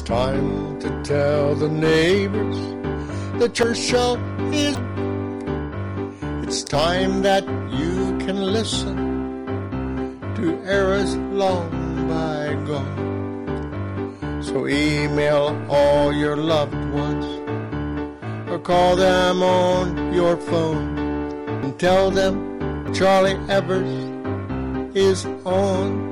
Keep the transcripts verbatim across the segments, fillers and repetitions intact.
time to tell the neighbors the church show is. It's time that you can listen to eras long bygone. So email all your loved ones or call them on your phone and tell them Charlie Evers is on.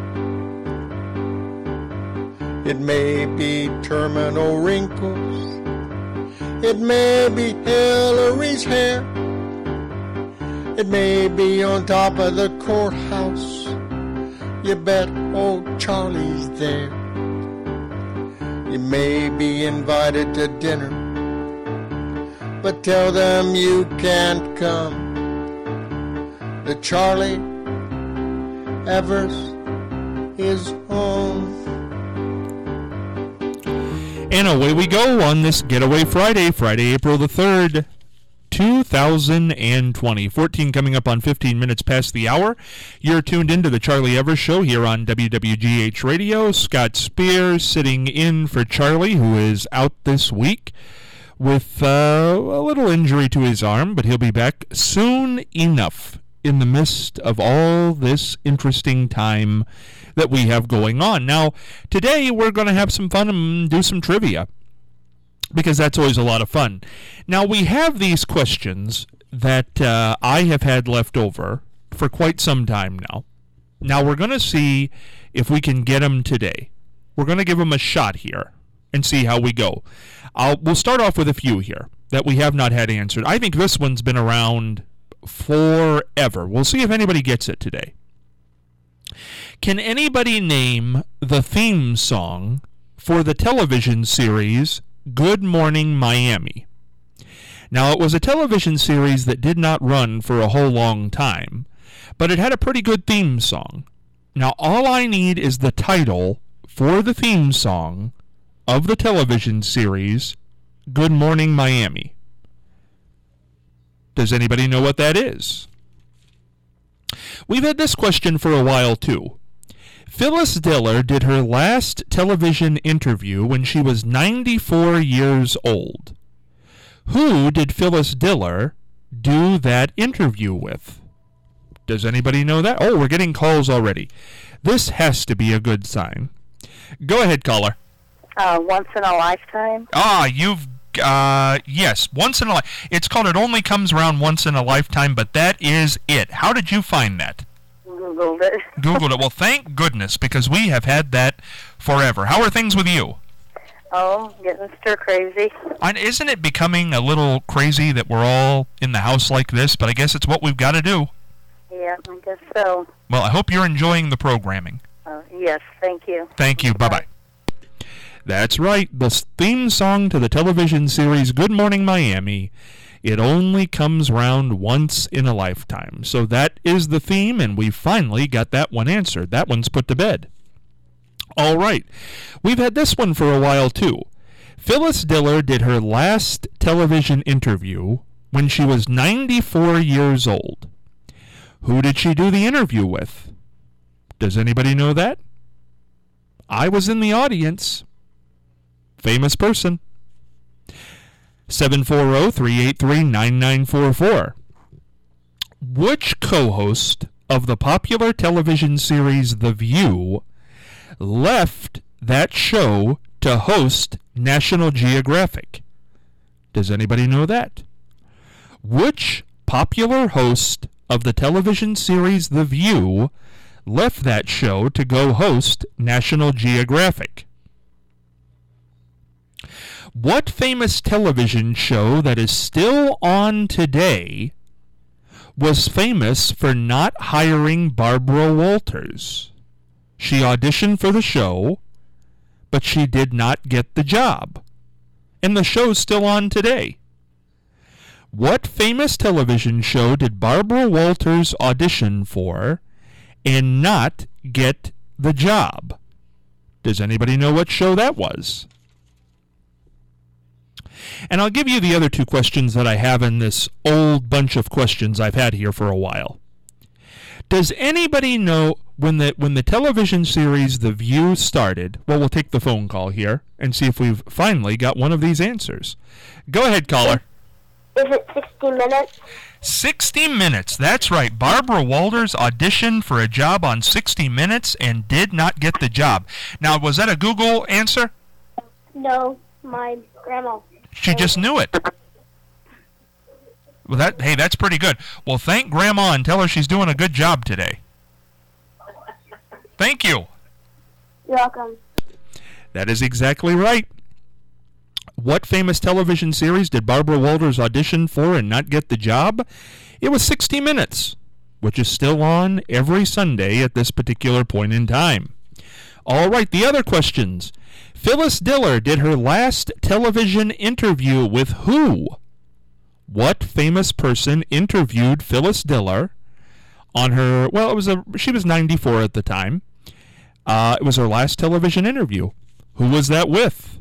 It may be terminal wrinkles, it may be Hillary's hair, it may be on top of the courthouse. You bet old Charlie's there. You may be invited to dinner, but tell them you can't come. The Charlie Evers is on. And away we go on this Getaway Friday, Friday, April the third, two thousand twenty. fourteen coming up on fifteen minutes past the hour. You're tuned into the Charlie Evers Show here on W W G H Radio. Scott Spears sitting in for Charlie, who is out this week with uh, a little injury to his arm, but he'll be back soon enough in the midst of all this interesting time that we have going on. Now, today we're going to have some fun and do some trivia, because that's always a lot of fun. Now, we have these questions that uh, I have had left over for quite some time now. Now, we're going to see if we can get them today. We're going to give them a shot here and see how we go. I'll, we'll start off with a few here that we have not had answered. I think this one's been around forever. We'll see if anybody gets it today. Can anybody name the theme song for the television series Good Morning Miami? Now, it was a television series that did not run for a whole long time, but it had a pretty good theme song. Now, all I need is the title for the theme song of the television series Good Morning Miami. Does anybody know what that is? We've had this question for a while, too. Phyllis Diller did her last television interview when she was ninety-four years old. Who did Phyllis Diller do that interview with? Does anybody know that? Oh, we're getting calls already. This has to be a good sign. Go ahead, caller. Uh, once in a lifetime? Ah, you've, uh, yes, once in a life. It's called It Only Comes Around Once in a Lifetime, but that is it. How did you find that? Googled it. Googled it. Well, thank goodness, because we have had that forever. How are things with you? Oh, getting stir crazy. And isn't it becoming a little crazy that we're all in the house like this? But I guess it's what we've got to do. Yeah, I guess so. Well, I hope you're enjoying the programming. Uh, yes, thank you. Thank you. Bye-bye. That's right. The theme song to the television series Good Morning Miami. It only comes round once in a lifetime. So that is the theme, and we finally got that one answered. That one's put to bed. All right. We've had this one for a while, too. Phyllis Diller did her last television interview when she was ninety-four years old. Who did she do the interview with? Does anybody know that? I was in the audience. Famous person. seven four zero, three eight three, nine nine four four. Which co-host of the popular television series The View left that show to host National Geographic? Does anybody know that? Which popular host of the television series The View left that show to go host National Geographic? What famous television show that is still on today was famous for not hiring Barbara Walters? She auditioned for the show, but she did not get the job. And the show's still on today. What famous television show did Barbara Walters audition for and not get the job? Does anybody know what show that was? And I'll give you the other two questions that I have in this old bunch of questions I've had here for a while. Does anybody know When the when the television series The View started, well, we'll take the phone call here and see if we've finally got one of these answers. Go ahead, caller. Is it sixty minutes? sixty minutes, that's right. Barbara Walters auditioned for a job on sixty minutes and did not get the job. Now, was that a Google answer? No, my grandma. She just knew it. Well, that hey, that's pretty good. Well, thank Grandma and tell her she's doing a good job today. Thank you. You're welcome. That is exactly right. What famous television series did Barbara Walters audition for and not get the job? It was sixty minutes, which is still on every Sunday at this particular point in time. All right, the other questions. Phyllis Diller did her last television interview with who? What famous person interviewed Phyllis Diller on her, well, it was a, she was ninety-four at the time. Uh, it was her last television interview. Who was that with?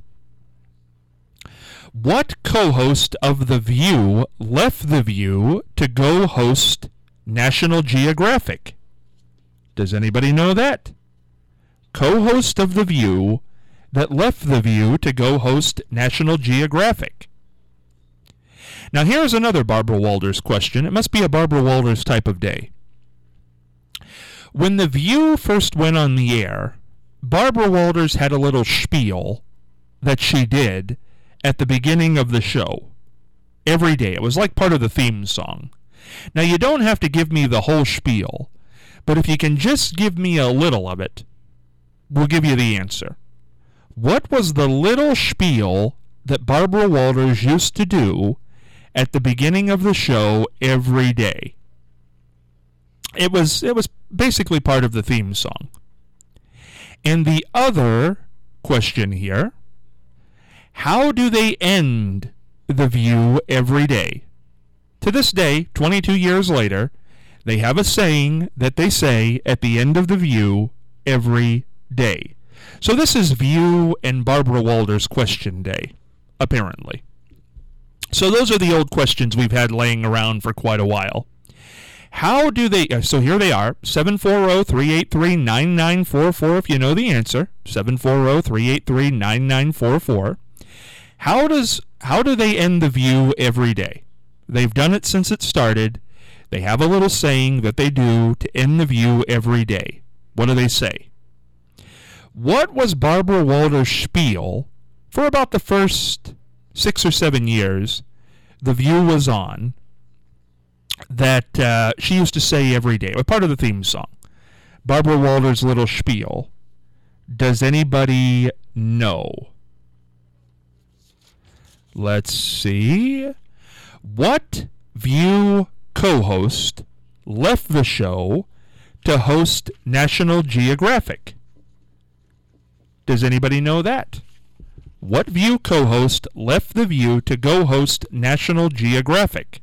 What co-host of The View left The View to go host National Geographic? Does anybody know that? Co-host of The View that left The View to go host National Geographic. Now here's another Barbara Walters question. It must be a Barbara Walters type of day. When The View first went on the air, Barbara Walters had a little spiel that she did at the beginning of the show. Every day. It was like part of the theme song. Now, you don't have to give me the whole spiel, but if you can just give me a little of it, we'll give you the answer. What was the little spiel that Barbara Walters used to do at the beginning of the show every day? It was it was basically part of the theme song. And the other question here, how do they end The View every day? To this day, twenty-two years later, they have a saying that they say at the end of The View every day. So this is View and Barbara Walters question day, apparently. So those are the old questions we've had laying around for quite a while. How do they, so here they are, seven four zero, three eight three, nine nine four four if you know the answer, seven four zero, three eight three, nine nine four four. How does, how do they end The View every day? They've done it since it started. They have a little saying that they do to end The View every day. What do they say? What was Barbara Walters' spiel for about the first six or seven years The View was on that uh, she used to say every day? It was part of the theme song. Barbara Walters' little spiel. Does anybody know? Let's see. What View co-host left the show to host National Geographic? Does anybody know that? What View co-host left The View to go host National Geographic?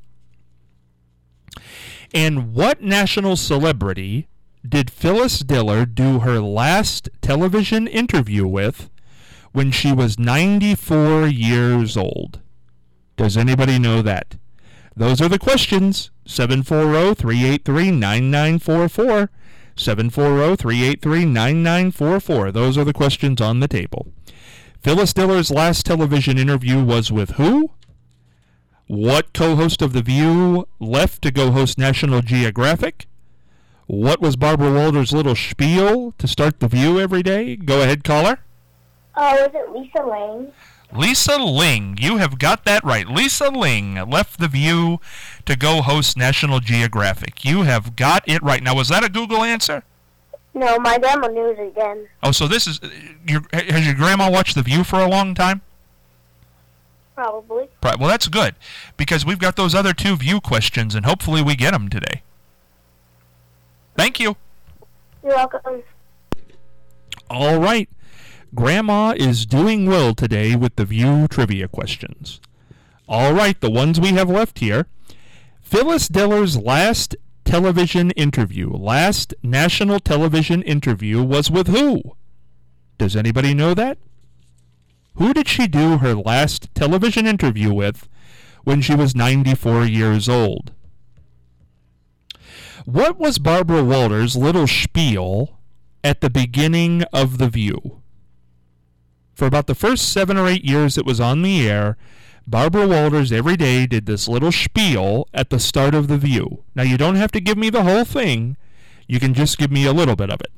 And what national celebrity did Phyllis Diller do her last television interview with when she was ninety-four years old? Does anybody know that? Those are the questions. seven four zero, three eight three, nine nine four four. seven four zero, three eight three, nine nine four four. Those are the questions on the table. Phyllis Diller's last television interview was with who? What co-host of The View left to go host National Geographic? What was Barbara Walters' little spiel to start The View every day? Go ahead, caller. Oh, is it Lisa Ling? Lisa Ling. You have got that right. Lisa Ling left The View to go host National Geographic. You have got it right. Now, was that a Google answer? No, my grandma knew it again. Oh, so this is... Your, has your grandma watched The View for a long time? Probably. Right. Well, that's good, because we've got those other two View questions, and hopefully we get them today. Thank you. You're welcome. All right. Grandma is doing well today with the View trivia questions. All right, the ones we have left here. Phyllis Diller's last television interview, last national television interview was with who? Does anybody know that? Who did she do her last television interview with when she was ninety-four years old? What was Barbara Walters' little spiel at the beginning of The View? For about the first seven or eight years it was on the air, Barbara Walters every day did this little spiel at the start of The View. Now, you don't have to give me the whole thing. You can just give me a little bit of it.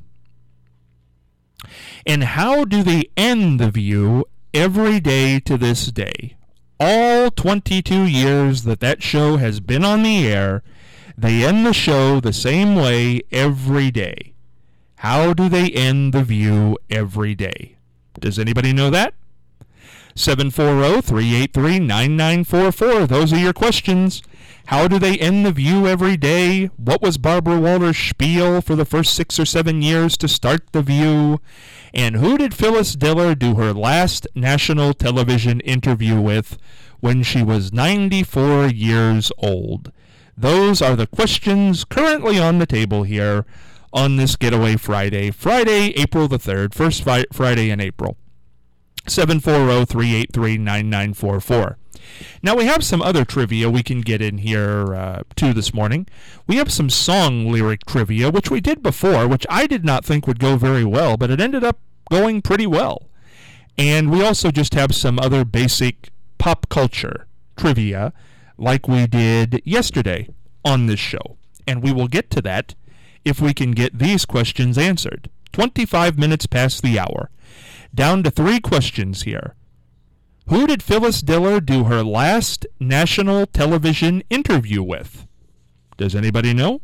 And how do they end The View every day to this day? All twenty-two years that that show has been on the air, they end the show the same way every day. How do they end The View every day? Does anybody know that? seven four zero, three eight three, nine nine four four. Those are your questions. How do they end The View every day? What was Barbara Walters' spiel for the first six or seven years to start The View? And who did Phyllis Diller do her last national television interview with when she was ninety-four years old? Those are the questions currently on the table here on this Getaway Friday, Friday, April the third, first fi- Friday in April. seven four zero, three eight three, nine nine four four. Now, we have some other trivia we can get in here, uh, too, this morning. We have some song lyric trivia, which we did before, which I did not think would go very well, but it ended up going pretty well. And we also just have some other basic pop culture trivia, like we did yesterday on this show. And we will get to that if we can get these questions answered. twenty-five minutes past the hour. Down to three questions here. Who did Phyllis Diller do her last national television interview with? Does anybody know?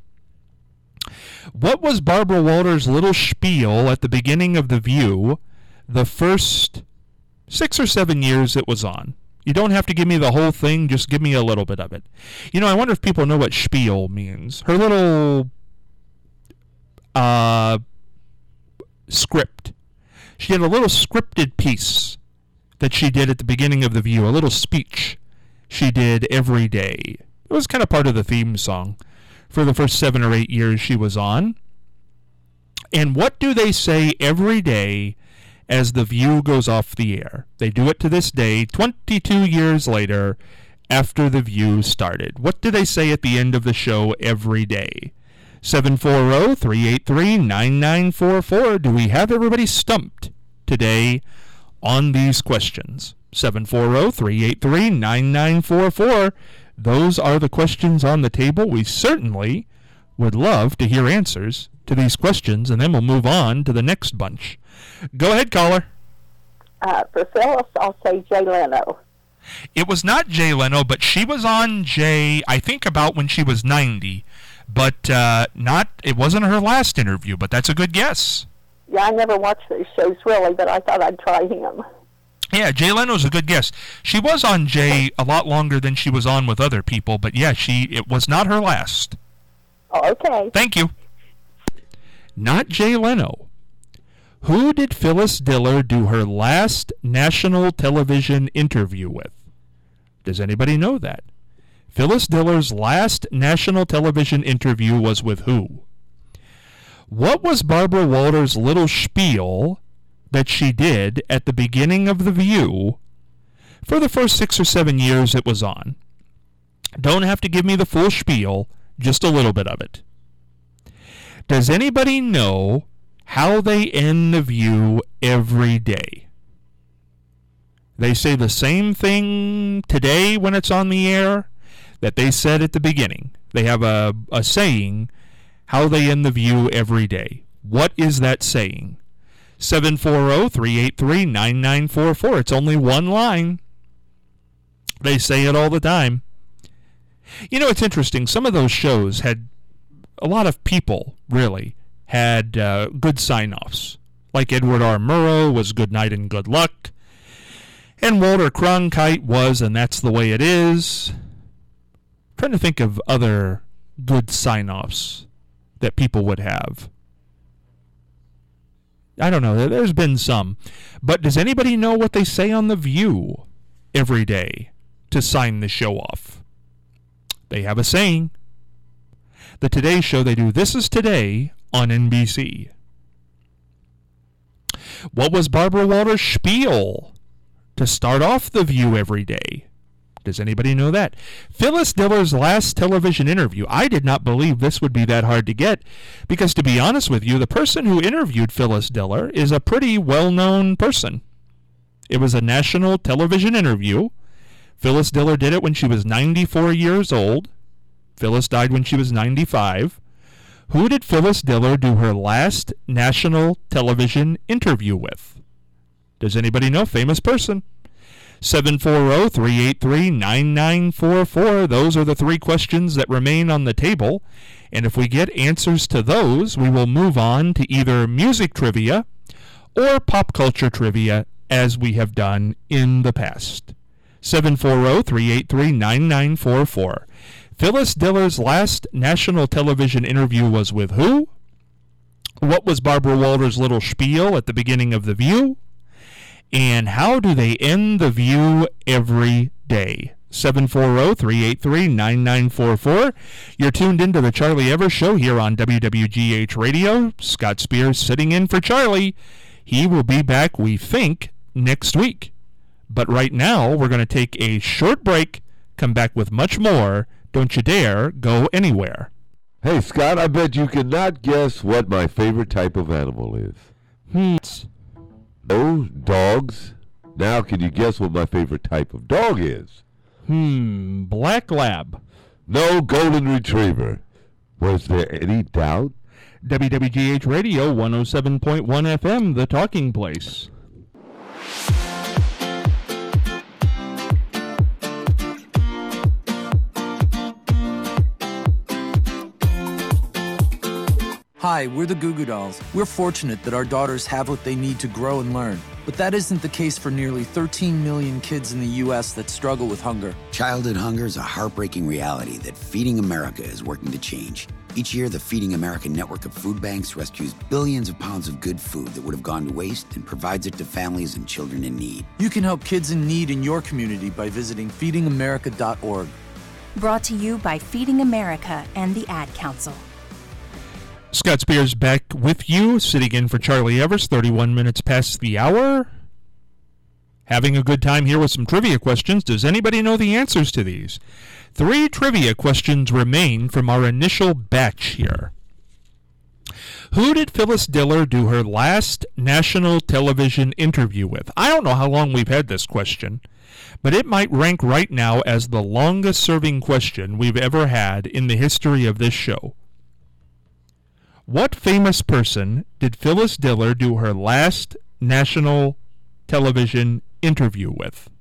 What was Barbara Walters' little spiel at the beginning of The View the first six or seven years it was on? You don't have to give me the whole thing, just give me a little bit of it. You know, I wonder if people know what spiel means. Her little uh, script. She had a little scripted piece that she did at the beginning of The View, a little speech she did every day. It was kind of part of the theme song for the first seven or eight years she was on. And what do they say every day as The View goes off the air? They do it to this day, twenty-two years later, after The View started. What do they say at the end of the show every day? seven four zero, three eight three, nine nine four four. Do we have everybody stumped today on these questions? seven four zero, three eight three, nine nine four four. Those are the questions on the table. We certainly would love to hear answers to these questions, and then we'll move on to the next bunch. Go ahead, caller. Uh, for Phyllis, I'll say Jay Leno. It was not Jay Leno, but she was on Jay, I think, about when she was ninety. But uh, not. It wasn't her last interview, but that's a good guess. Yeah, I never watched those shows, really, but I thought I'd try him. Yeah, Jay Leno's a good guess. She was on Jay a lot longer than she was on with other people, but yeah, she it was not her last. Oh, okay. Thank you. Not Jay Leno. Who did Phyllis Diller do her last national television interview with? Does anybody know that? Phyllis Diller's last national television interview was with who? What was Barbara Walters' little spiel that she did at the beginning of The View for the first six or seven years it was on? Don't have to give me the full spiel, just a little bit of it. Does anybody know how they end The View every day? They say the same thing today when it's on the air that they said at the beginning. They have a, a saying, how they end The View every day. What is that saying? seven four zero, three eight three, nine nine four four. It's only one line. They say it all the time. You know, it's interesting. Some of those shows had, a lot of people, really, had uh, good sign-offs. Like Edward R. Murrow was Good Night and Good Luck. And Walter Cronkite was And That's the Way It Is. Trying to think of other good sign-offs that people would have. I don't know. There's been some. But does anybody know what they say on The View every day to sign the show off? They have a saying. The Today Show, they do This Is Today on N B C. What was Barbara Walters' spiel to start off The View every day? Does anybody know that? Phyllis Diller's last television interview. I did not believe this would be that hard to get because, to be honest with you, the person who interviewed Phyllis Diller is a pretty well-known person. It was a national television interview. Phyllis Diller did it when she was ninety-four years old. Phyllis died when she was ninety-five. Who did Phyllis Diller do her last national television interview with? Does anybody know? Famous person. seven four zero, three eight three, nine nine four four. Those are the three questions that remain on the table. And if we get answers to those, we will move on to either music trivia or pop culture trivia as we have done in the past. seven four zero, three eight three, nine nine four four. Phyllis Diller's last national television interview was with who? What was Barbara Walters' little spiel at the beginning of The View? And how do they end The View every day? seven four zero, three eight three, nine nine four four. You're tuned into the Charlie Evers Show here on W W G H Radio. Scott Spears sitting in for Charlie. He will be back, we think, next week. But right now, we're going to take a short break, come back with much more. Don't you dare go anywhere. Hey, Scott, I bet you cannot guess what my favorite type of animal is. Hmm. No, dogs. Now, can you guess what my favorite type of dog is? Hmm, black lab. No, golden retriever. Was there any doubt? W W G H Radio, one oh seven point one F M, the talking place. Hi, we're the Goo Goo Dolls. We're fortunate that our daughters have what they need to grow and learn. But that isn't the case for nearly thirteen million kids in the U S that struggle with hunger. Childhood hunger is a heartbreaking reality that Feeding America is working to change. Each year, the Feeding America network of food banks rescues billions of pounds of good food that would have gone to waste and provides it to families and children in need. You can help kids in need in your community by visiting feeding america dot org. Brought to you by Feeding America and the Ad Council. Scott Spears back with you, sitting in for Charlie Evers, thirty-one minutes past the hour. Having a good time here with some trivia questions. Does anybody know the answers to these? Three trivia questions remain from our initial batch here. Who did Phyllis Diller do her last national television interview with? I don't know how long we've had this question, but it might rank right now as the longest-serving question we've ever had in the history of this show. What famous person did Phyllis Diller do her last national television interview with?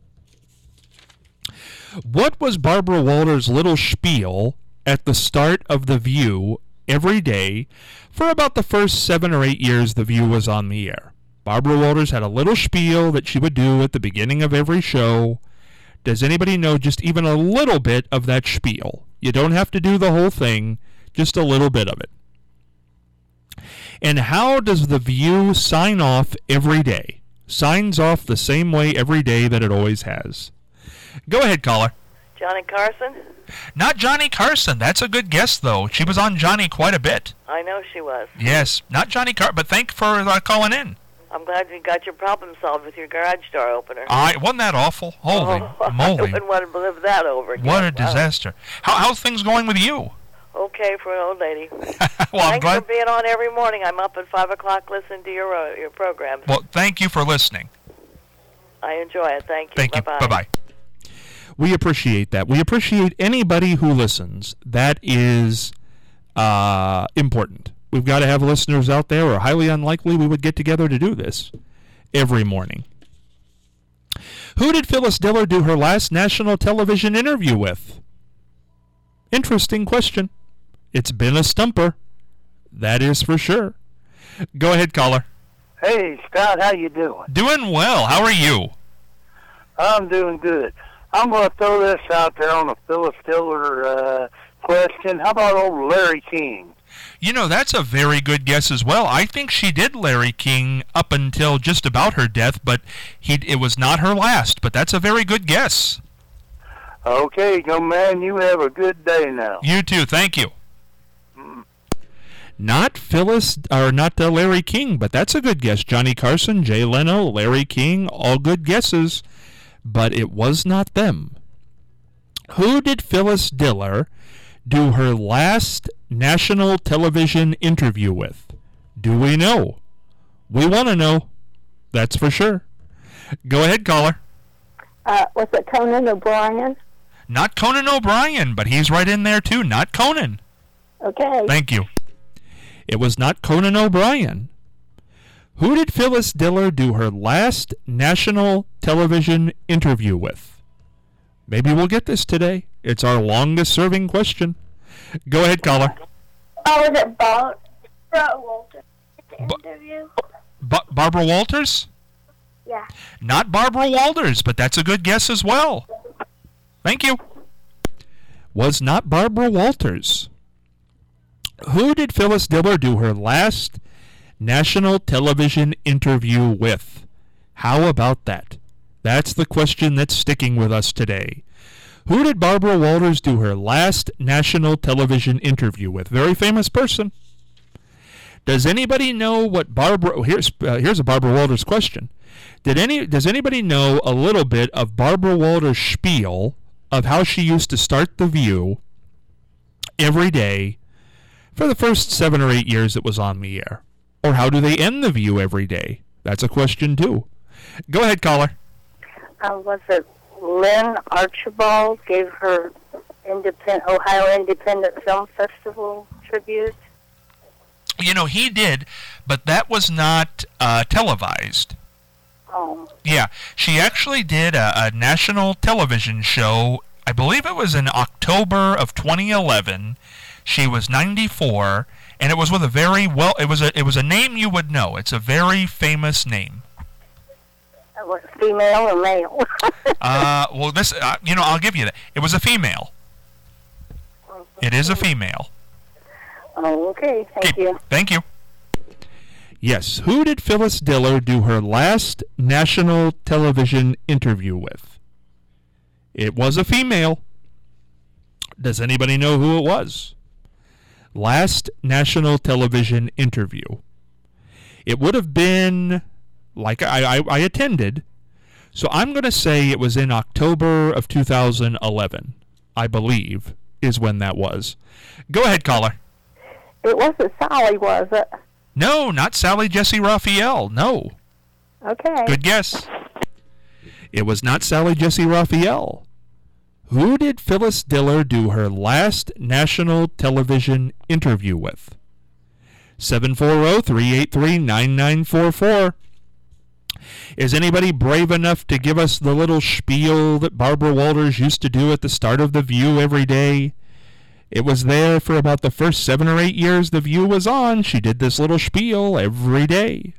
What was Barbara Walters' little spiel at the start of The View every day for about the first seven or eight years The View was on the air? Barbara Walters had a little spiel that she would do at the beginning of every show. Does anybody know just even a little bit of that spiel? You don't have to do the whole thing, just a little bit of it. And how does The View sign off every day? Signs off the same way every day that it always has. Go ahead, caller. Johnny Carson? Not Johnny Carson. That's a good guess, though. She was on Johnny quite a bit. I know she was. Yes, not Johnny Carson, but thank you for uh, calling in. I'm glad you got your problem solved with your garage door opener. I wasn't that awful? Holy oh, moly. I wouldn't want to live that over again. What a disaster. Wow. How, how's things going with you? Okay, for an old lady. well, Thanks I'm glad. for being on every morning. I'm up at five o'clock listening to your uh, your programs. Well, thank you for listening. I enjoy it. Thank you. Thank Bye-bye. you. Bye-bye. We appreciate that. We appreciate anybody who listens. That is uh, important. We've got to have listeners out there, or highly unlikely we would get together to do this every morning. Who did Phyllis Diller do her last national television interview with? Interesting question. It's been a stumper. That is for sure. Go ahead, caller. Hey, Scott, how you doing? Doing well. How are you? I'm doing good. I'm going to throw this out there on a Phyllis Diller uh, question. How about old Larry King? You know, that's a very good guess as well. I think she did Larry King up until just about her death, but he it was not her last. But that's a very good guess. Okay, young man, you have a good day now. You too. Thank you. Mm. Not Phyllis, or not uh, Larry King, but that's a good guess. Johnny Carson, Jay Leno, Larry King, all good guesses. But it was not them. Who did Phyllis Diller do her last national television interview with? Do we know? We want to know. That's for sure. Go ahead, caller. Uh, was it Conan O'Brien? Not Conan O'Brien, but he's right in there too. Not Conan. Okay. Thank you. It was not Conan O'Brien. Who did Phyllis Diller do her last national television interview with? Maybe we'll get this today. It's our longest-serving question. Go ahead, caller. Oh, was it Barbara Walters? The interview? Ba- Barbara Walters? Yeah. Not Barbara Walters, but that's a good guess as well. Thank you. Was not Barbara Walters. Who did Phyllis Diller do her last national television interview with? How about that? That's the question that's sticking with us today. Who did Barbara Walters do her last national television interview with? Very famous person. Does anybody know what Barbara... Here's uh, here's a Barbara Walters question. Did any Does anybody know a little bit of Barbara Walters' spiel of how she used to start The View every day for the first seven or eight years it was on the air? Or how do they end The View every day? That's a question, too. Go ahead, caller. Uh, was it Lynn Archibald gave her independent Ohio Independent Film Festival tribute? You know, he did, but that was not uh, televised. Oh. Yeah, she actually did a, a national television show. I believe it was in October of twenty eleven. She was ninety-four, and it was with a very well. It was a it was a name you would know. It's a very famous name. Uh, was it female or male? uh, well, this uh, you know, I'll give you that. It was a female. It is a female. Oh, okay. Thank okay. you. Thank you. Yes. Who did Phyllis Diller do her last national television interview with? It was a female. Does anybody know who it was? Last national television interview. It would have been, like I, I, I attended, so I'm going to say it was in October of two thousand eleven, I believe, is when that was. Go ahead, caller. It wasn't Sally, was it? No, not Sally Jesse Raphael. No. Okay. Good guess. It was not Sally Jesse Raphael. Who did Phyllis Diller do her last national television interview with? seven four zero, three eight three, nine nine four four. Is anybody brave enough to give us the little spiel that Barbara Walters used to do at the start of The View every day? It was there for about the first seven or eight years The View was on. She did this little spiel every day.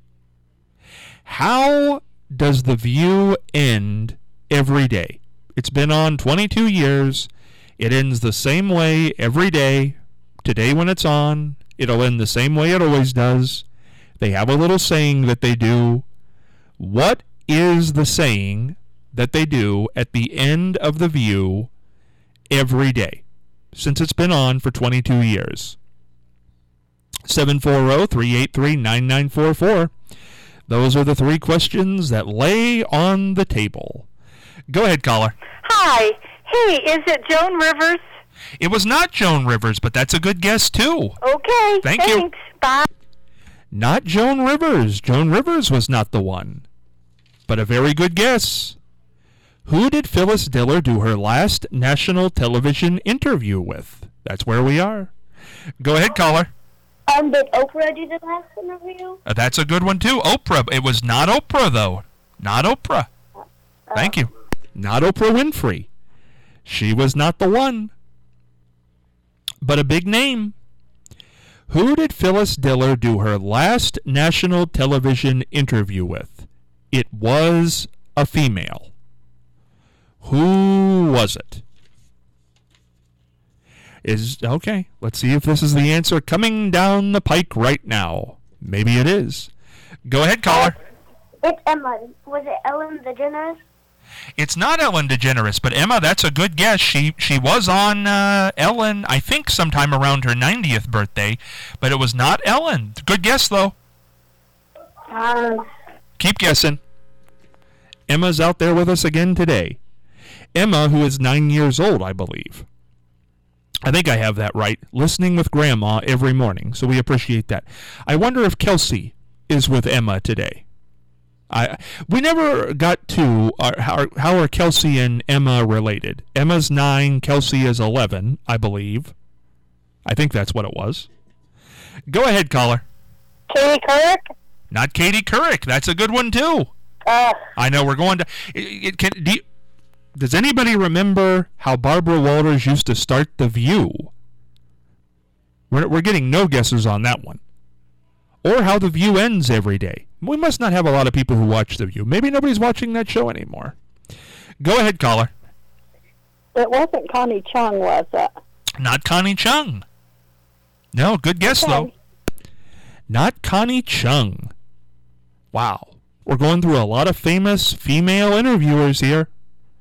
How does The View end every day? It's been on twenty-two years. It ends the same way every day. Today when it's on, it'll end the same way it always does. They have a little saying that they do. What is the saying that they do at the end of The View every day, since it's been on for twenty-two years? seven four zero, three eight three, nine nine four four. Those are the three questions that lay on the table. Go ahead, caller. Hi. Hey, is it Joan Rivers? It was not Joan Rivers, but that's a good guess, too. Okay. Thank thanks. you. Bye. Not Joan Rivers. Joan Rivers was not the one. But a very good guess. Who did Phyllis Diller do her last national television interview with? That's where we are. Go ahead, caller. Um, did Oprah do the last interview? Uh, that's a good one, too. Oprah. It was not Oprah, though. Not Oprah. Uh, Thank you. Not Oprah Winfrey. She was not the one. But a big name. Who did Phyllis Diller do her last national television interview with? It was a female. Who was it? Is okay, let's see if this is the answer coming down the pike right now. Maybe it is. Go ahead, caller. It's Emma. Was it Ellen DeGeneres? It's not Ellen DeGeneres, but Emma, that's a good guess. She she was on uh, Ellen, I think, sometime around her ninetieth birthday, but it was not Ellen. Good guess, though. Um. Keep guessing. Emma's out there with us again today. Emma, who is nine years old, I believe. I think I have that right. Listening with Grandma every morning, so we appreciate that. I wonder if Kelsey is with Emma today. I we never got to uh, how, how are Kelsey and Emma related. Emma's nine, Kelsey is eleven, I believe. I think that's what it was. Go ahead, caller. Katie Couric? Not Katie Couric. That's a good one too. Uh, I know we're going to. It, it can. Do you, does anybody remember how Barbara Walters used to start The View? We're we're getting no guesses on that one. Or how The View ends every day. We must not have a lot of people who watch The View. Maybe nobody's watching that show anymore. Go ahead, caller. It wasn't Connie Chung, was it? Not Connie Chung. No, good guess, Okay. though. Not Connie Chung. Wow. We're going through a lot of famous female interviewers here.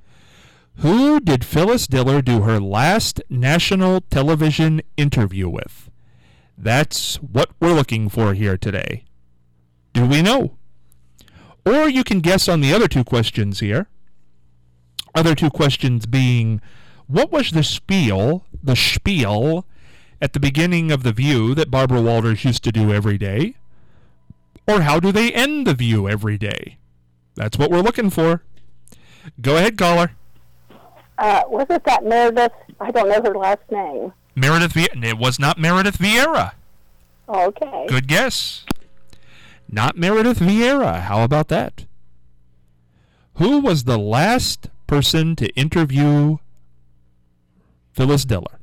Who did Phyllis Diller do her last national television interview with? That's what we're looking for here today. Do we know? Or you can guess on the other two questions here. Other two questions being, what was the spiel, the spiel, at the beginning of The View that Barbara Walters used to do every day? Or how do they end The View every day? That's what we're looking for. Go ahead, caller. Uh, was it that Meredith? I don't know her last name. Meredith Vieira. It was not Meredith Vieira. Okay. Good guess. Not Meredith Vieira. How about that? Who was the last person to interview Phyllis Diller?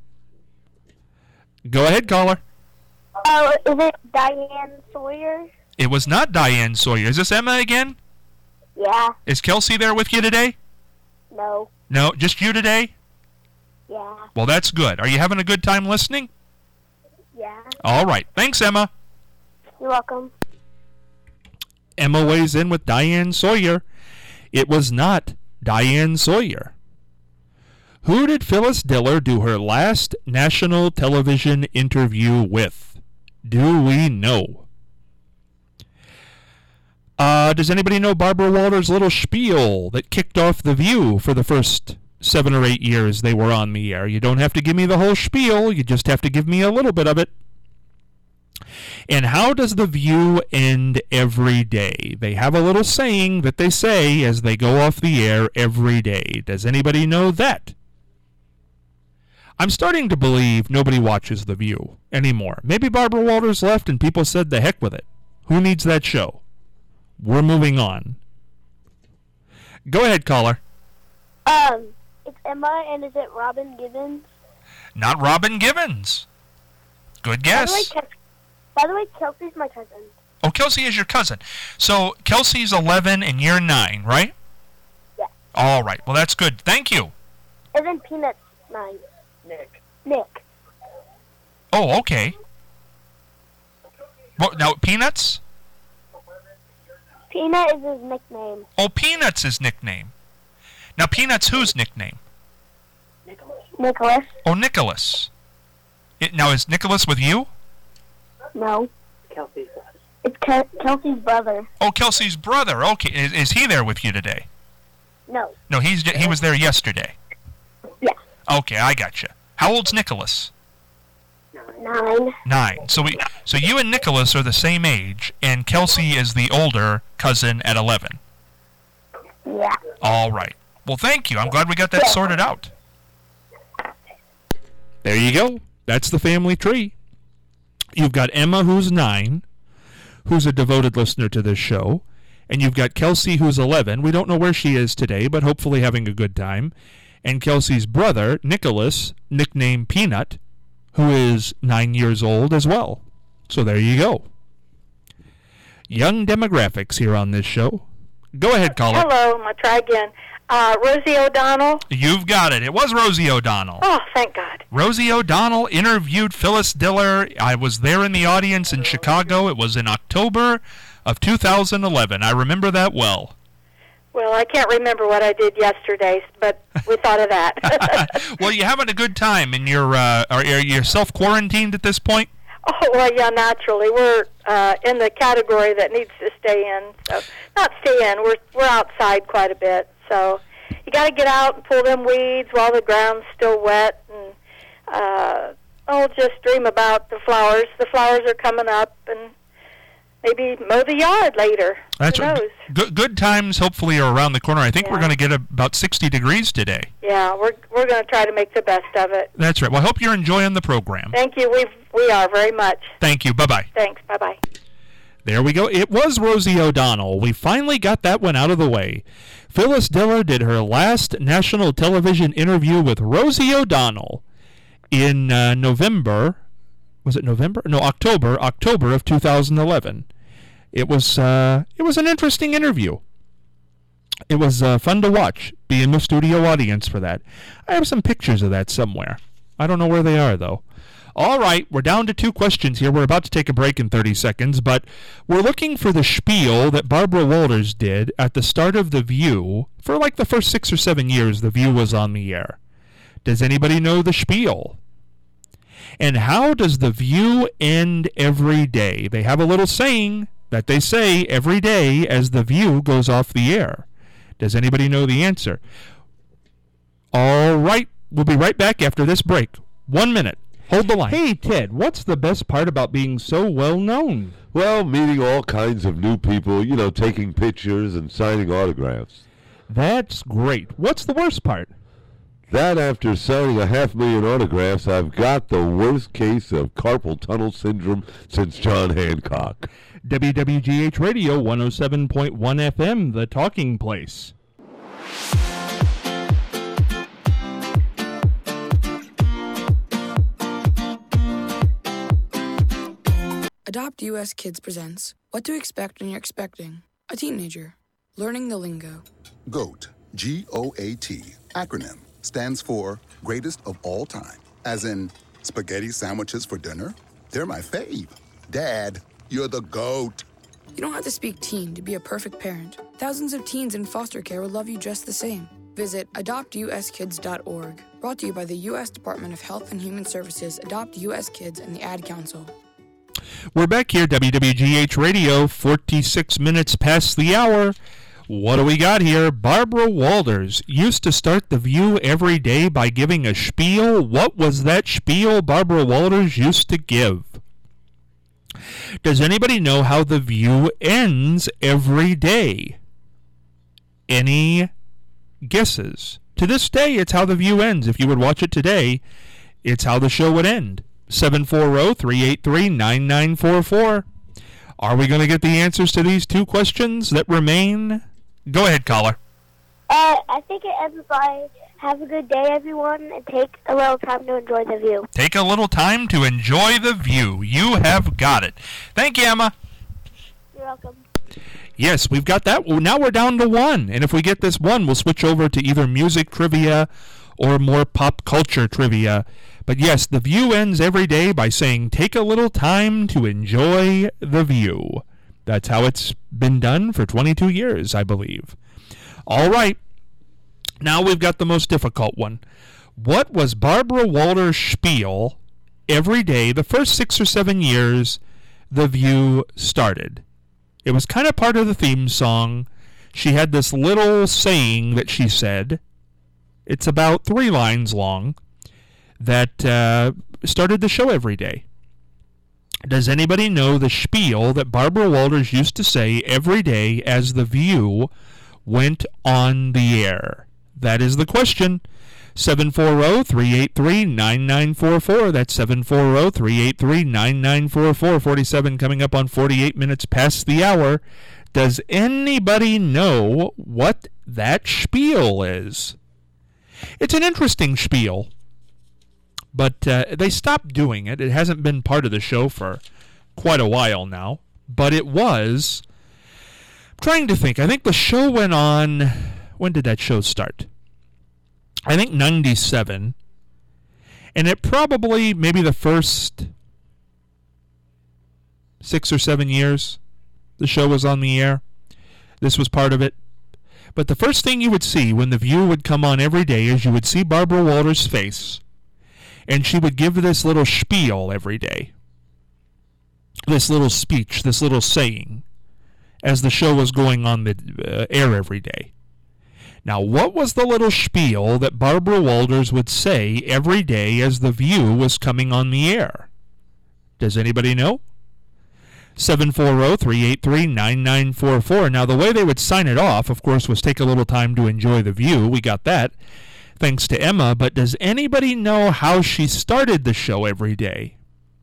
Go ahead, caller. oh, is it Diane Sawyer? It was not Diane Sawyer. Is this Emma again? Yeah. Is Kelsey there with you today? No. No, just you today? Yeah. Well, that's good. Are you having a good time listening? Yeah. All right. Thanks, Emma. You're welcome. Emma weighs in with Diane Sawyer. It was not Diane Sawyer. Who did Phyllis Diller do her last national television interview with? Do we know? Uh, does anybody know Barbara Walters' little spiel that kicked off The View for the first seven or eight years they were on the air? You don't have to give me the whole spiel. You just have to give me a little bit of it. And how does The View end every day? They have a little saying that they say as they go off the air every day. Does anybody know that? I'm starting to believe nobody watches The View anymore. Maybe Barbara Walters left and people said the heck with it. Who needs that show? We're moving on. Go ahead, caller. Um, it's Emma, and is it Robin Givens? Not Robin Givens. Good guess. By the way, Kel- by the way Kelsey's my cousin. Oh, Kelsey is your cousin. So Kelsey's eleven and you're nine, right? Yeah. All right. Well, that's good. Thank you. And then Peanut's nine. Nick. Nick. Oh, okay. What, now, Peanuts? Peanut is his nickname. Oh, Peanuts his nickname. Now, Peanuts whose nickname? Nicholas. Oh, Nicholas. It, now, is Nicholas with you? No. Kelsey's brother. It's Ke- Kelsey's brother. Oh, Kelsey's brother. Okay. Is, is he there with you today? No. No, he's he was there yesterday. Yeah. Okay, I gotcha. How old's Nicholas? Nine. Nine. So we, so you and Nicholas are the same age, and Kelsey is the older cousin at eleven. Yeah. All right. Well, thank you. I'm glad we got that sorted out. There you go. That's the family tree. You've got Emma, who's nine, who's a devoted listener to this show, and you've got Kelsey, who's eleven. We don't know where she is today, but hopefully having a good time. And Kelsey's brother, Nicholas, nicknamed Peanut, who is nine years old as well. So there you go. Young demographics here on this show. Go ahead, caller. Hello, I'm going to try again. Uh, Rosie O'Donnell. You've got it. It was Rosie O'Donnell. Oh, thank God. Rosie O'Donnell interviewed Phyllis Diller. I was there in the audience in Chicago. It was in October of two thousand eleven. I remember that well. Well, I can't remember what I did yesterday, but we thought of that. Well, you having a good time, and you're uh, are you self-quarantined at this point? Oh, well, yeah, naturally. We're uh, in the category that needs to stay in. So, not stay in. We're we're outside quite a bit. So, you got to get out and pull them weeds while the ground's still wet, and uh, oh, just dream about the flowers. The flowers are coming up, and maybe mow the yard later. That's Who right. knows? Good, good times hopefully are around the corner. I think Yeah. we're going to get about sixty degrees today. Yeah, we're we're going to try to make the best of it. That's right. Well, I hope you're enjoying the program. Thank you. We we are very much. Thank you. Bye-bye. Thanks. Bye bye. There we go. It was Rosie O'Donnell. We finally got that one out of the way. Phyllis Diller did her last national television interview with Rosie O'Donnell in uh, November. Was it November? No, October. October of two thousand eleven. It was uh, it was an interesting interview. It was uh, fun to watch. Be in the studio audience for that. I have some pictures of that somewhere. I don't know where they are though. All right, we're down to two questions here. We're about to take a break in thirty seconds, but we're looking for the spiel that Barbara Walters did at the start of The View. For like the first six or seven years, The View was on the air. Does anybody know the spiel? And how does The View end every day? They have a little saying that they say every day as The View goes off the air. Does anybody know the answer? All right, we'll be right back after this break. One minute. Hold the line. Hey, Ted, what's the best part about being so well known? Well, meeting all kinds of new people, you know, taking pictures and signing autographs. That's great. What's the worst part? That after signing a half million autographs, I've got the worst case of carpal tunnel syndrome since John Hancock. W W G H Radio one oh seven point one F M, the talking place. Adopt U S Kids presents What to Expect When You're Expecting a Teenager. Learning the Lingo. GOAT, G O A T, acronym, stands for Greatest of All Time. As in, spaghetti sandwiches for dinner? They're my fave. Dad, you're the GOAT. You don't have to speak teen to be a perfect parent. Thousands of teens in foster care will love you just the same. Visit adopt u s kids dot org. Brought to you by the U S Department of Health and Human Services, Adopt U S Kids, and the Ad Council. We're back here, W W G H Radio, forty-six minutes past the hour. What do we got here? Barbara Walters used to start The View every day by giving a spiel. What was that spiel Barbara Walters used to give? Does anybody know how The View ends every day? Any guesses? To this day, it's how The View ends. If you would watch it today, it's how the show would end. seven four zero, three eight three, nine nine four four. Are we going to get the answers to these two questions that remain? Go ahead, caller. Uh, I think it ends by have a good day, everyone, and take a little time to enjoy the view. Take a little time to enjoy the view. You have got it. Thank you, Emma. You're welcome. Yes, we've got that. Well, now we're down to one. And if we get this one, we'll switch over to either music trivia or more pop culture trivia. But yes, The View ends every day by saying, take a little time to enjoy the view. That's how it's been done for twenty-two years, I believe. All right. Now we've got the most difficult one. What was Barbara Walters' spiel every day the first six or seven years The View started? It was kind of part of the theme song. She had this little saying that she said. It's about three lines long that uh, started the show every day. Does anybody know the spiel that Barbara Walters used to say every day as The View went on the air? That is the question. seven four zero, three eight three, nine nine four four. That's seven four zero, three eight three, nine nine four four. forty-seven coming up on forty-eight minutes past the hour. Does anybody know what that spiel is? It's an interesting spiel, but uh, they stopped doing it. It hasn't been part of the show for quite a while now, but it was. I'm trying to think. I think the show went on. When did that show start? I think ninety-seven. And it probably, maybe the first six or seven years the show was on the air. This was part of it. But the first thing you would see when The View would come on every day is you would see Barbara Walters' face. And she would give this little spiel every day. This little speech, this little saying, as the show was going on the uh, air every day. Now, what was the little spiel that Barbara Walters would say every day as The View was coming on the air? Does anybody know? seven four zero, three eight three, nine nine four four. Now, the way they would sign it off, of course, was take a little time to enjoy The View. We got that, thanks to Emma. But does anybody know how she started the show every day?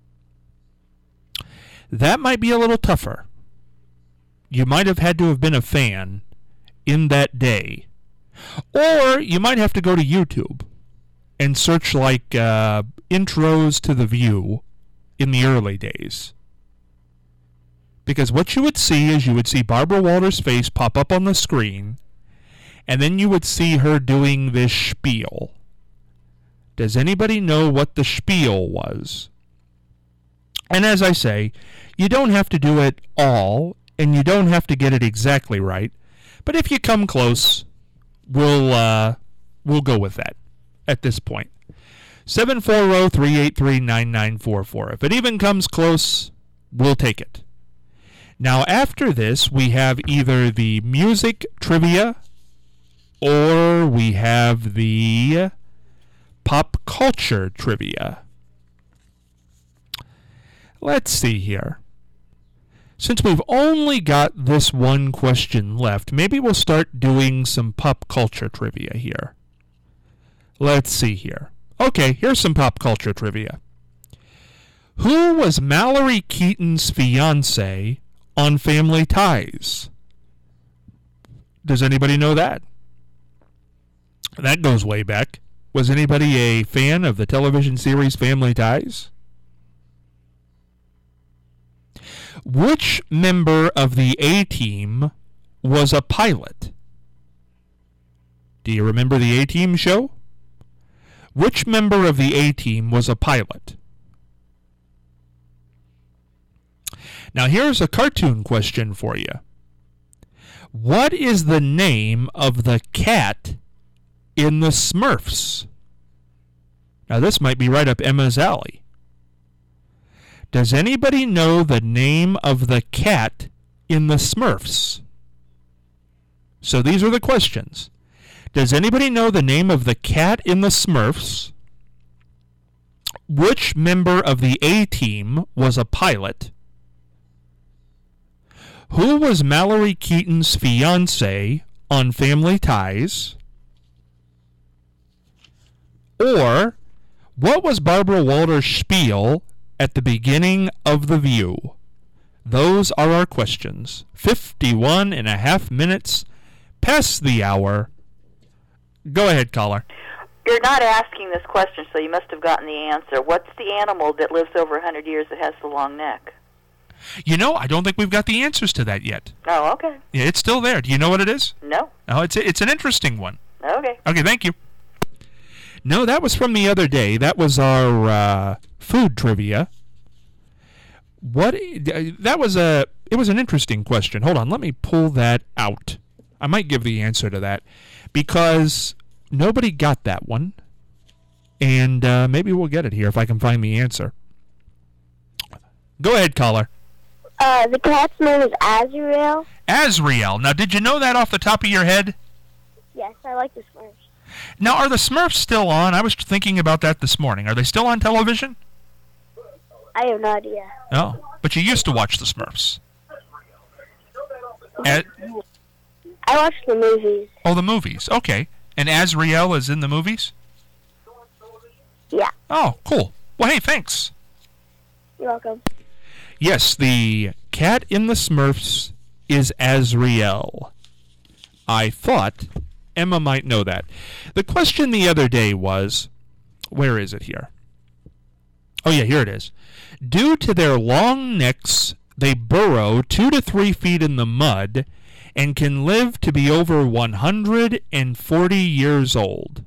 That might be a little tougher. You might have had to have been a fan in that day. Or you might have to go to YouTube and search like uh, intros to The View in the early days. Because what you would see is you would see Barbara Walters' face pop up on the screen, and then you would see her doing this spiel. Does anybody know what the spiel was? And as I say, you don't have to do it all, and you don't have to get it exactly right. But if you come close, we'll uh, we'll go with that at this point. seven four zero, three eight three, nine nine four four. If it even comes close, we'll take it. Now, after this, we have either the music trivia or we have the pop culture trivia. Let's see here. Since we've only got this one question left, maybe we'll start doing some pop culture trivia here. Let's see here. Okay, here's some pop culture trivia. Who was Mallory Keaton's fiancé on Family Ties? Does anybody know that? That goes way back. Was anybody a fan of the television series Family Ties? Which member of the A-Team was a pilot? Do you remember the A-Team show? Which member of the A-Team was a pilot? Now here's a cartoon question for you. What is the name of the cat in the Smurfs? Now this might be right up Emma's alley. Does anybody know the name of the cat in the Smurfs? So these are the questions. Does anybody know the name of the cat in the Smurfs? Which member of the A-Team was a pilot? Who was Mallory Keaton's fiancé on Family Ties? Or, what was Barbara Walters' spiel at the beginning of The View? Those are our questions. fifty-one and a half minutes past the hour. Go ahead, caller. You're not asking this question, so you must have gotten the answer. What's the animal that lives over one hundred years that has the long neck? You know, I don't think we've got the answers to that yet. Oh, okay. Yeah, it's still there. Do you know what it is? No. Oh, it's a, it's an interesting one. Okay. Okay, thank you. No, that was from the other day. That was our uh, food trivia. What? That was a. It was an interesting question. Hold on, let me pull that out. I might give the answer to that because nobody got that one, and uh, maybe we'll get it here if I can find the answer. Go ahead, caller. Uh, the cat's name is Azrael. Azrael. Now, did you know that off the top of your head? Yes, I like the Smurfs. Now, are the Smurfs still on? I was thinking about that this morning. Are they still on television? I have no idea. Oh, but you used to watch the Smurfs. At, I watch the movies. oh, the movies. Okay. And Azrael is in the movies? Yeah. Oh, cool. Well, hey, thanks. You're welcome. Yes, the cat in the Smurfs is Azrael. I thought Emma might know that. The question the other day was, where is it here? Oh, yeah, here it is. Due to their long necks, they burrow two to three feet in the mud and can live to be over one hundred forty years old.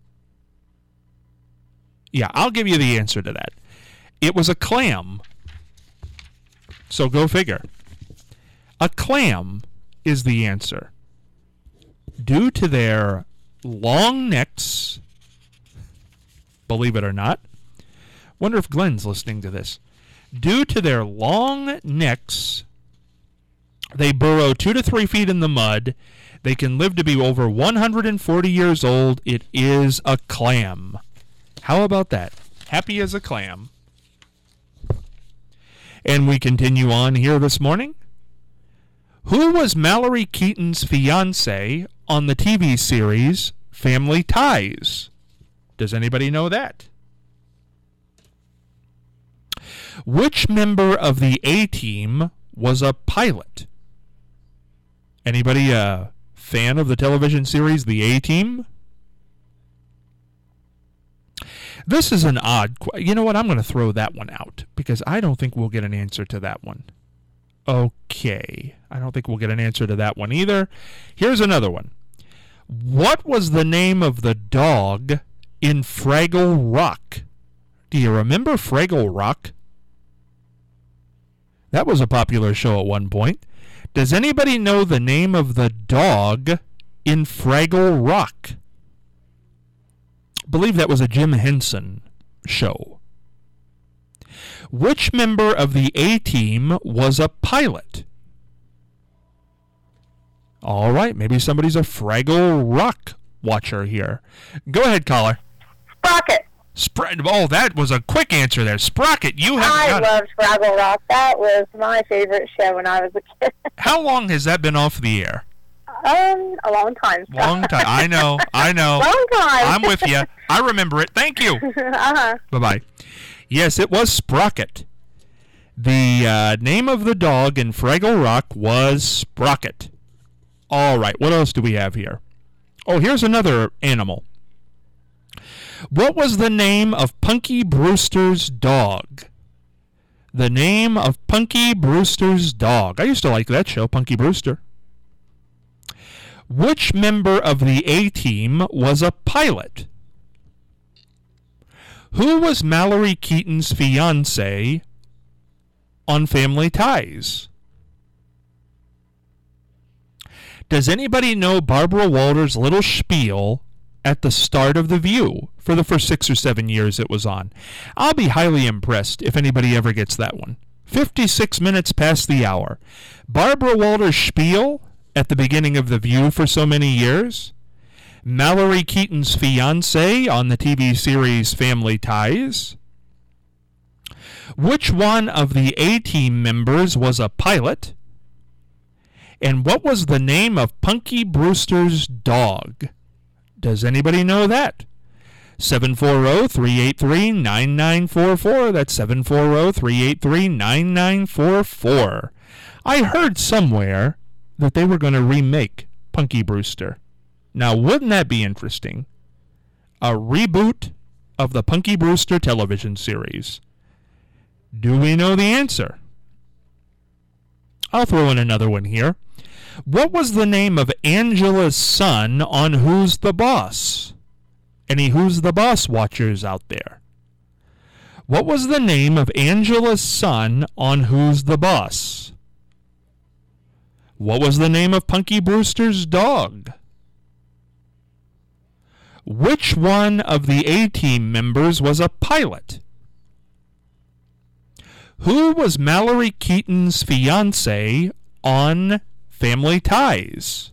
Yeah, I'll give you the answer to that. It was a clam. So go figure. A clam is the answer. Due to their long necks, believe it or not, wonder if Glenn's listening to this. Due to their long necks, They burrow two to three feet in the mud. They can live to be over one hundred forty years old. It is a clam. How about that? Happy as a clam. And we continue on here this morning. Who was Mallory Keaton's fiancé on the T V series Family Ties? Does anybody know that? Which member of the A-Team was a pilot? Anybody a fan of the television series The A-Team? This is an odd question. You know what? I'm going to throw that one out because I don't think we'll get an answer to that one. Okay. I don't think we'll get an answer to that one either. Here's another one. What was the name of the dog in Fraggle Rock? Do you remember Fraggle Rock? That was a popular show at one point. Does anybody know the name of the dog in Fraggle Rock? I believe that was a Jim Henson show. Which member of the A-Team was a pilot? All right, maybe somebody's a Fraggle Rock watcher here. Go ahead, caller. Sprocket. Spr- oh, that was a quick answer there. Sprocket, you have I got loved Fraggle Rock. That was my favorite show when I was a kid. How long has that been off the air? Um, a long time. Long time. I know. I know. Long time. I'm with you. I remember it. Thank you. uh-huh. Bye-bye. Yes, it was Sprocket. The uh, name of the dog in Fraggle Rock was Sprocket. All right, what else do we have here? Oh, here's another animal. What was the name of Punky Brewster's dog? The name of Punky Brewster's dog. I used to like that show, Punky Brewster. Which member of the A-Team was a pilot? Who was Mallory Keaton's fiancé on Family Ties? Does anybody know Barbara Walters' little spiel at the start of The View for the first six or seven years it was on? I'll be highly impressed if anybody ever gets that one. fifty-six minutes past the hour. Barbara Walters' spiel at the beginning of The View for so many years. Mallory Keaton's fiancé on the T V series Family Ties. Which one of the A-Team members was a pilot? And what was the name of Punky Brewster's dog? Does anybody know that? seven four zero, three eight three, nine nine four four. That's seven four zero, three eight three, nine nine four four. I heard somewhere that they were going to remake Punky Brewster. Now, wouldn't that be interesting? A reboot of the Punky Brewster television series. Do we know the answer? I'll throw in another one here. What was the name of Angela's son on Who's the Boss? Any Who's the Boss watchers out there? What was the name of Angela's son on Who's the Boss? What was the name of Punky Brewster's dog? Which one of the A-Team members was a pilot? Who was Mallory Keaton's fiancé on Family Ties?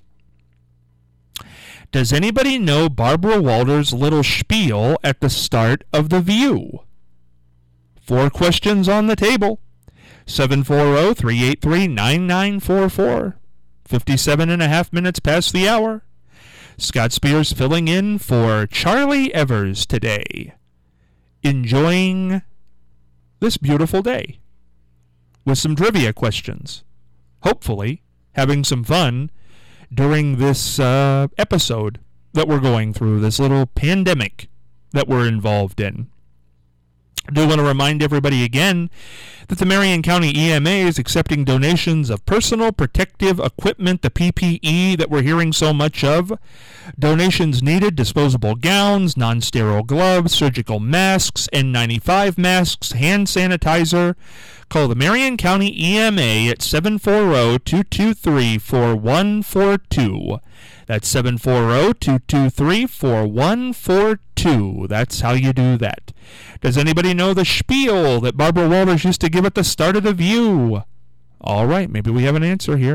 Does anybody know Barbara Walters' little spiel at the start of The View? Four questions on the table. seven four zero, three eight three, nine nine four four. fifty-seven and a half minutes past the hour. Scott Spears filling in for Charlie Evers today. Enjoying this beautiful day with some trivia questions. Hopefully having some fun during this uh, episode that we're going through, this little pandemic that we're involved in. I do want to remind everybody again that the Marion County E M A is accepting donations of personal protective equipment, the P P E that we're hearing so much of. Donations needed: disposable gowns, non-sterile gloves, surgical masks, N ninety-five masks, hand sanitizer. Call the Marion County E M A at seven four zero, two two three, four one four two. That's seven four zero, two two three, four one four two. That's how you do that. Does anybody know the spiel that Barbara Walters used to give at the start of The View? All right, maybe we have an answer here.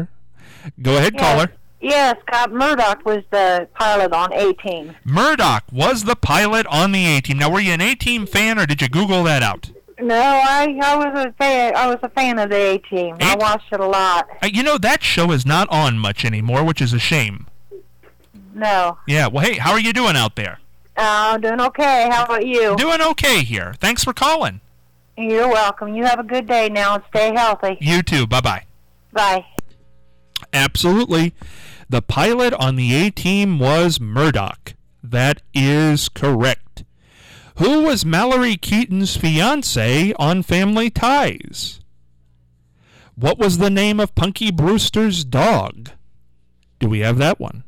Go ahead, Yes. caller. Yes, Scott Murdoch was the pilot on A-Team. Murdoch was the pilot on the A-Team. Now, were you an A-Team fan, or did you Google that out? No, I I was a fan. I was a fan of the A-Team. I watched it a lot. Uh, you know, that show is not on much anymore, which is a shame. No, Yeah, well, hey, how are you doing out there? uh, I'm doing okay. How about you? Doing okay here. Thanks for calling. You're welcome. You have a good day now and stay healthy. You too. Bye-bye. Bye. Absolutely. The pilot on the A-Team was Murdoch. That is correct. Who was Mallory Keaton's fiancé on Family Ties? What was the name of Punky Brewster's dog? Do we have that one?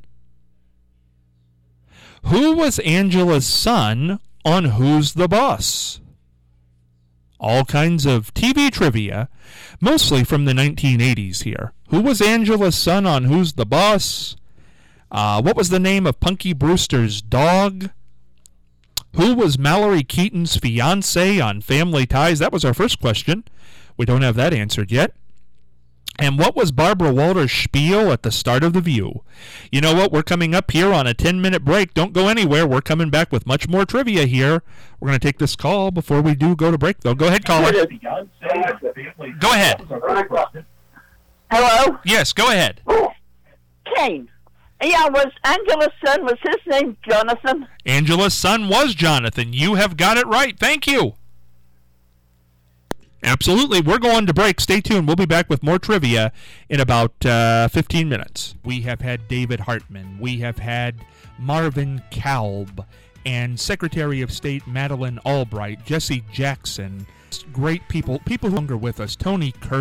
Who was Angela's son on Who's the Boss? All kinds of T V trivia, mostly from the nineteen eighties here. Who was Angela's son on Who's the Boss? Uh, what was the name of Punky Brewster's dog? Who was Mallory Keaton's fiancé on Family Ties? That was our first question. We don't have that answered yet. And what was Barbara Walters' spiel at the start of The View? You know what? We're coming up here on a ten-minute break. Don't go anywhere. We're coming back with much more trivia here. We're going to take this call before we do go to break, though. Go ahead, caller. Go ahead. Hello? Yes, go ahead. Kane. Yeah, was Angela's son, was his name Jonathan? Angela's son was Jonathan. You have got it right. Thank you. Absolutely. We're going to break. Stay tuned. We'll be back with more trivia in about uh, fifteen minutes. We have had David Hartman. We have had Marvin Kalb and Secretary of State Madeleine Albright, Jesse Jackson. Great people, people who are with us. Tony Curtis.